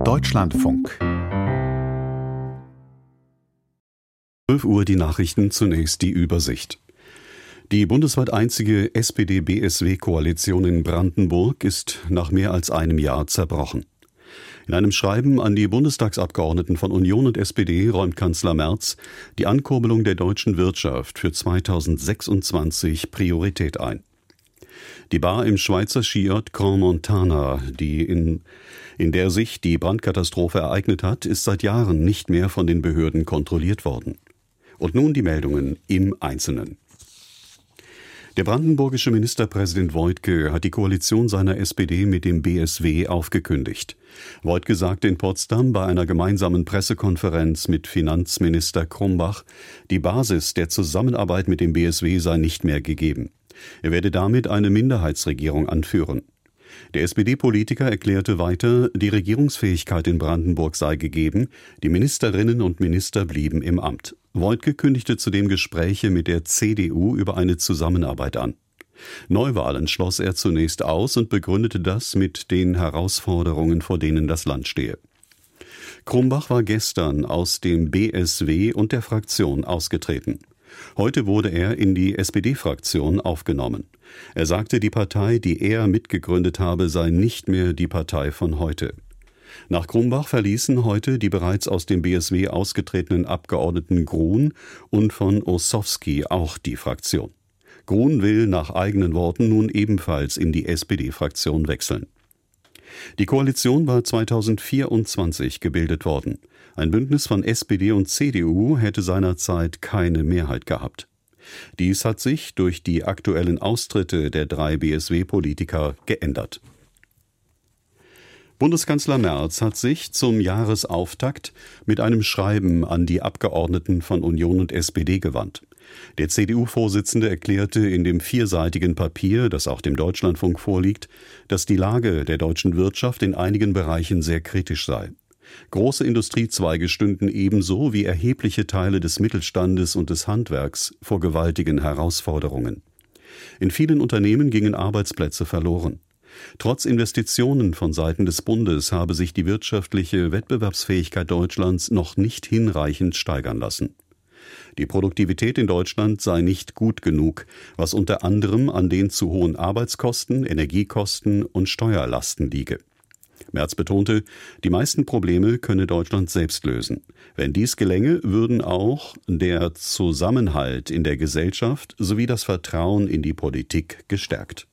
Deutschlandfunk. 12 Uhr die Nachrichten, zunächst die Übersicht. Die bundesweit einzige SPD-BSW-Koalition in Brandenburg ist nach mehr als einem Jahr zerbrochen. In einem Schreiben an die Bundestagsabgeordneten von Union und SPD räumt Kanzler Merz die Ankurbelung der deutschen Wirtschaft für 2026 Priorität ein. Die Bar im Schweizer Skiort Crans-Montana, in der sich die Brandkatastrophe ereignet hat, ist seit Jahren nicht mehr von den Behörden kontrolliert worden. Und nun die Meldungen im Einzelnen. Der brandenburgische Ministerpräsident Woidke hat die Koalition seiner SPD mit dem BSW aufgekündigt. Woidke sagte in Potsdam bei einer gemeinsamen Pressekonferenz mit Finanzminister Krumbach, die Basis der Zusammenarbeit mit dem BSW sei nicht mehr gegeben. Er werde damit eine Minderheitsregierung anführen. Der SPD-Politiker erklärte weiter, die Regierungsfähigkeit in Brandenburg sei gegeben, die Ministerinnen und Minister blieben im Amt. Woidke kündigte zudem Gespräche mit der CDU über eine Zusammenarbeit an. Neuwahlen schloss er zunächst aus und begründete das mit den Herausforderungen, vor denen das Land stehe. Krumbach war gestern aus dem BSW und der Fraktion ausgetreten. Heute wurde er in die SPD-Fraktion aufgenommen. Er sagte, die Partei, die er mitgegründet habe, sei nicht mehr die Partei von heute. Nach Krumbach verließen heute die bereits aus dem BSW ausgetretenen Abgeordneten Gruhn und von Ossowski auch die Fraktion. Gruhn will nach eigenen Worten nun ebenfalls in die SPD-Fraktion wechseln. Die Koalition war 2024 gebildet worden. Ein Bündnis von SPD und CDU hätte seinerzeit keine Mehrheit gehabt. Dies hat sich durch die aktuellen Austritte der 3 BSW-Politiker geändert. Bundeskanzler Merz hat sich zum Jahresauftakt mit einem Schreiben an die Abgeordneten von Union und SPD gewandt. Der CDU-Vorsitzende erklärte in dem 4-seitigen Papier, das auch dem Deutschlandfunk vorliegt, dass die Lage der deutschen Wirtschaft in einigen Bereichen sehr kritisch sei. Große Industriezweige stünden ebenso wie erhebliche Teile des Mittelstandes und des Handwerks vor gewaltigen Herausforderungen. In vielen Unternehmen gingen Arbeitsplätze verloren. Trotz Investitionen von Seiten des Bundes habe sich die wirtschaftliche Wettbewerbsfähigkeit Deutschlands noch nicht hinreichend steigern lassen. Die Produktivität in Deutschland sei nicht gut genug, was unter anderem an den zu hohen Arbeitskosten, Energiekosten und Steuerlasten liege. Merz betonte, die meisten Probleme könne Deutschland selbst lösen. Wenn dies gelänge, würden auch der Zusammenhalt in der Gesellschaft sowie das Vertrauen in die Politik gestärkt.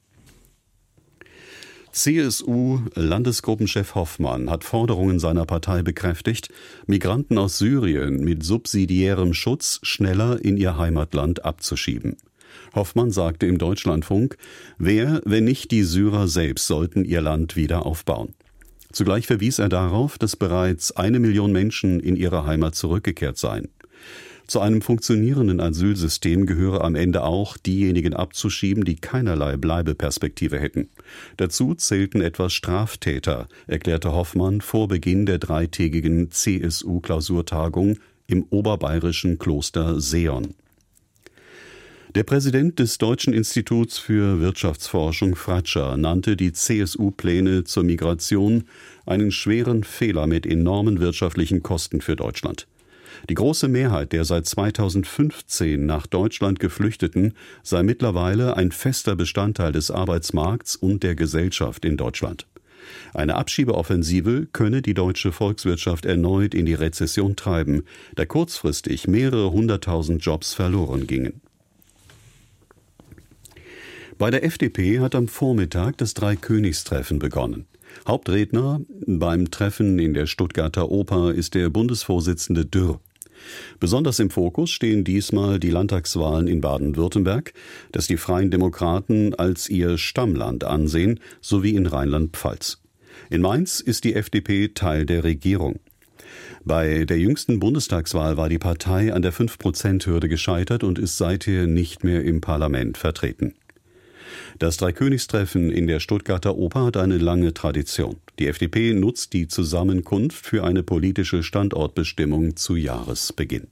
CSU-Landesgruppenchef Hoffmann hat Forderungen seiner Partei bekräftigt, Migranten aus Syrien mit subsidiärem Schutz schneller in ihr Heimatland abzuschieben. Hoffmann sagte im Deutschlandfunk, wer, wenn nicht die Syrer selbst, sollten ihr Land wieder aufbauen. Zugleich verwies er darauf, dass bereits 1 Million Menschen in ihre Heimat zurückgekehrt seien. Zu einem funktionierenden Asylsystem gehöre am Ende auch, diejenigen abzuschieben, die keinerlei Bleibeperspektive hätten. Dazu zählten etwa Straftäter, erklärte Hoffmann vor Beginn der 3-tägigen CSU-Klausurtagung im oberbayerischen Kloster Seeon. Der Präsident des Deutschen Instituts für Wirtschaftsforschung Fratscher nannte die CSU-Pläne zur Migration einen schweren Fehler mit enormen wirtschaftlichen Kosten für Deutschland. Die große Mehrheit der seit 2015 nach Deutschland Geflüchteten sei mittlerweile ein fester Bestandteil des Arbeitsmarkts und der Gesellschaft in Deutschland. Eine Abschiebeoffensive könne die deutsche Volkswirtschaft erneut in die Rezession treiben, da kurzfristig mehrere 100.000 Jobs verloren gingen. Bei der FDP hat am Vormittag das Dreikönigstreffen begonnen. Hauptredner beim Treffen in der Stuttgarter Oper ist der Bundesvorsitzende Dürr. Besonders im Fokus stehen diesmal die Landtagswahlen in Baden-Württemberg, das die Freien Demokraten als ihr Stammland ansehen, sowie in Rheinland-Pfalz. In Mainz ist die FDP Teil der Regierung. Bei der jüngsten Bundestagswahl war die Partei an der 5%-Hürde gescheitert und ist seither nicht mehr im Parlament vertreten. Das Dreikönigstreffen in der Stuttgarter Oper hat eine lange Tradition. Die FDP nutzt die Zusammenkunft für eine politische Standortbestimmung zu Jahresbeginn.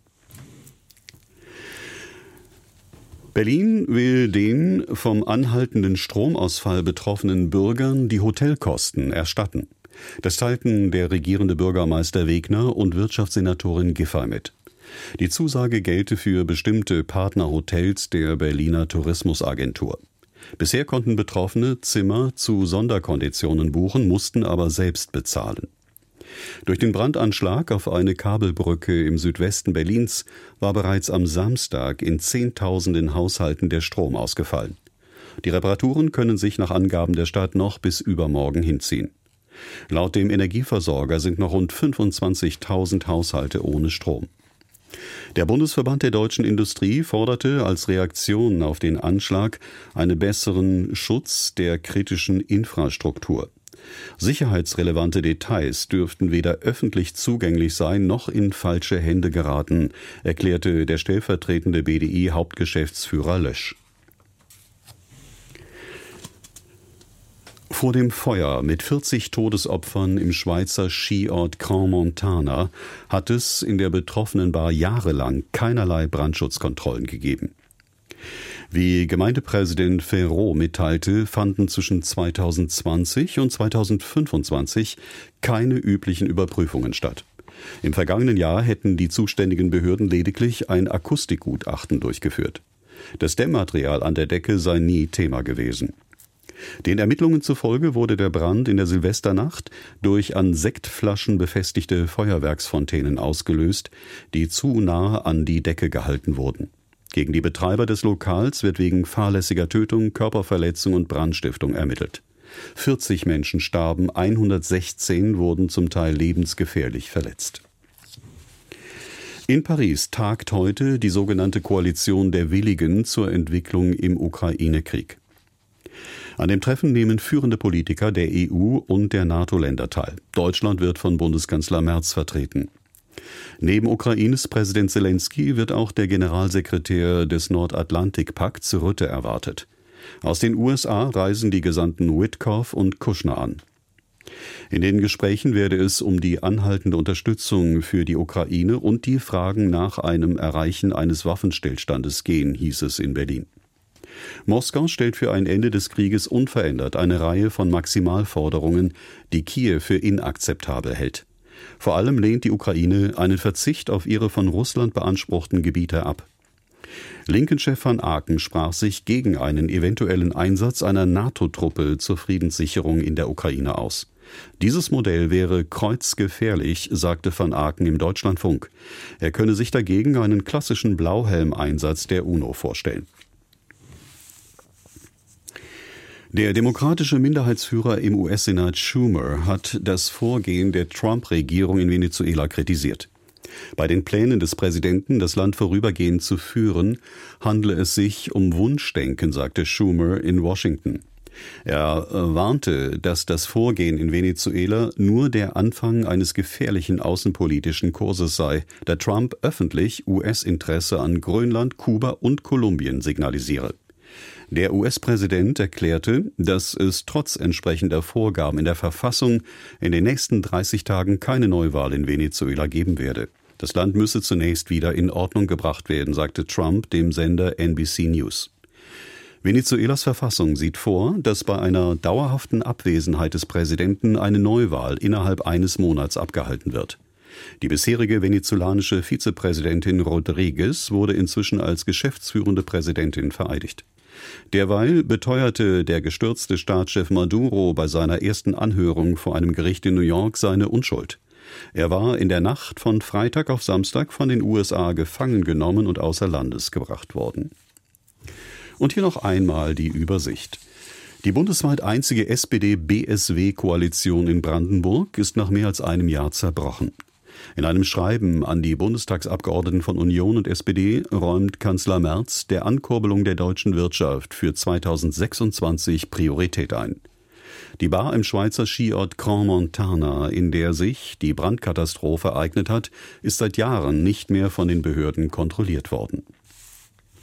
Berlin will den vom anhaltenden Stromausfall betroffenen Bürgern die Hotelkosten erstatten. Das teilten der regierende Bürgermeister Wegner und Wirtschaftssenatorin Giffey mit. Die Zusage gelte für bestimmte Partnerhotels der Berliner Tourismusagentur. Bisher konnten Betroffene Zimmer zu Sonderkonditionen buchen, mussten aber selbst bezahlen. Durch den Brandanschlag auf eine Kabelbrücke im Südwesten Berlins war bereits am Samstag in Zehntausenden Haushalten der Strom ausgefallen. Die Reparaturen können sich nach Angaben der Stadt noch bis übermorgen hinziehen. Laut dem Energieversorger sind noch rund 25.000 Haushalte ohne Strom. Der Bundesverband der deutschen Industrie forderte als Reaktion auf den Anschlag einen besseren Schutz der kritischen Infrastruktur. Sicherheitsrelevante Details dürften weder öffentlich zugänglich sein noch in falsche Hände geraten, erklärte der stellvertretende BDI-Hauptgeschäftsführer Lösch. Vor dem Feuer mit 40 Todesopfern im Schweizer Skiort Crans-Montana hat es in der betroffenen Bar jahrelang keinerlei Brandschutzkontrollen gegeben. Wie Gemeindepräsident Ferraud mitteilte, fanden zwischen 2020 und 2025 keine üblichen Überprüfungen statt. Im vergangenen Jahr hätten die zuständigen Behörden lediglich ein Akustikgutachten durchgeführt. Das Dämmmaterial an der Decke sei nie Thema gewesen. Den Ermittlungen zufolge wurde der Brand in der Silvesternacht durch an Sektflaschen befestigte Feuerwerksfontänen ausgelöst, die zu nahe an die Decke gehalten wurden. Gegen die Betreiber des Lokals wird wegen fahrlässiger Tötung, Körperverletzung und Brandstiftung ermittelt. 40 Menschen starben, 116 wurden zum Teil lebensgefährlich verletzt. In Paris tagt heute die sogenannte Koalition der Willigen zur Entwicklung im Ukraine-Krieg. An dem Treffen nehmen führende Politiker der EU und der NATO-Länder teil. Deutschland wird von Bundeskanzler Merz vertreten. Neben Ukraines Präsident Zelensky wird auch der Generalsekretär des Nordatlantikpakts Rutte erwartet. Aus den USA reisen die Gesandten Witkoff und Kushner an. In den Gesprächen werde es um die anhaltende Unterstützung für die Ukraine und die Fragen nach einem Erreichen eines Waffenstillstandes gehen, hieß es in Berlin. Moskau stellt für ein Ende des Krieges unverändert eine Reihe von Maximalforderungen, die Kiew für inakzeptabel hält. Vor allem lehnt die Ukraine einen Verzicht auf ihre von Russland beanspruchten Gebiete ab. Linken-Chef van Aken sprach sich gegen einen eventuellen Einsatz einer NATO-Truppe zur Friedenssicherung in der Ukraine aus. Dieses Modell wäre kreuzgefährlich, sagte van Aken im Deutschlandfunk. Er könne sich dagegen einen klassischen Blauhelm-Einsatz der UNO vorstellen. Der demokratische Minderheitsführer im US-Senat Schumer hat das Vorgehen der Trump-Regierung in Venezuela kritisiert. Bei den Plänen des Präsidenten, das Land vorübergehend zu führen, handle es sich um Wunschdenken, sagte Schumer in Washington. Er warnte, dass das Vorgehen in Venezuela nur der Anfang eines gefährlichen außenpolitischen Kurses sei, da Trump öffentlich US-Interesse an Grönland, Kuba und Kolumbien signalisiere. Der US-Präsident erklärte, dass es trotz entsprechender Vorgaben in der Verfassung in den nächsten 30 Tagen keine Neuwahl in Venezuela geben werde. Das Land müsse zunächst wieder in Ordnung gebracht werden, sagte Trump dem Sender NBC News. Venezuelas Verfassung sieht vor, dass bei einer dauerhaften Abwesenheit des Präsidenten eine Neuwahl innerhalb eines Monats abgehalten wird. Die bisherige venezolanische Vizepräsidentin Rodriguez wurde inzwischen als geschäftsführende Präsidentin vereidigt. Derweil beteuerte der gestürzte Staatschef Maduro bei seiner ersten Anhörung vor einem Gericht in New York seine Unschuld. Er war in der Nacht von Freitag auf Samstag von den USA gefangen genommen und außer Landes gebracht worden. Und hier noch einmal die Übersicht. Die bundesweit einzige SPD-BSW-Koalition in Brandenburg ist nach mehr als einem Jahr zerbrochen. In einem Schreiben an die Bundestagsabgeordneten von Union und SPD räumt Kanzler Merz der Ankurbelung der deutschen Wirtschaft für 2026 Priorität ein. Die Bar im Schweizer Skiort Crans-Montana, in der sich die Brandkatastrophe ereignet hat, ist seit Jahren nicht mehr von den Behörden kontrolliert worden.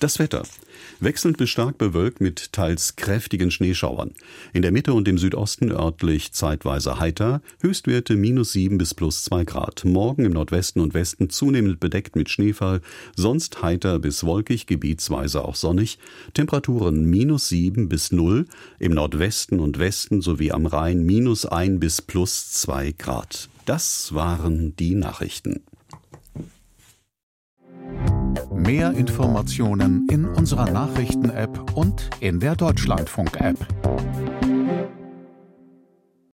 Das Wetter. Wechselnd bis stark bewölkt mit teils kräftigen Schneeschauern. In der Mitte und im Südosten örtlich zeitweise heiter, Höchstwerte -7 bis +2 Grad. Morgen im Nordwesten und Westen zunehmend bedeckt mit Schneefall, sonst heiter bis wolkig, gebietsweise auch sonnig. Temperaturen -7 bis 0, im Nordwesten und Westen sowie am Rhein -1 bis +2 Grad. Das waren die Nachrichten. Mehr Informationen in unserer Nachrichten-App und in der Deutschlandfunk-App.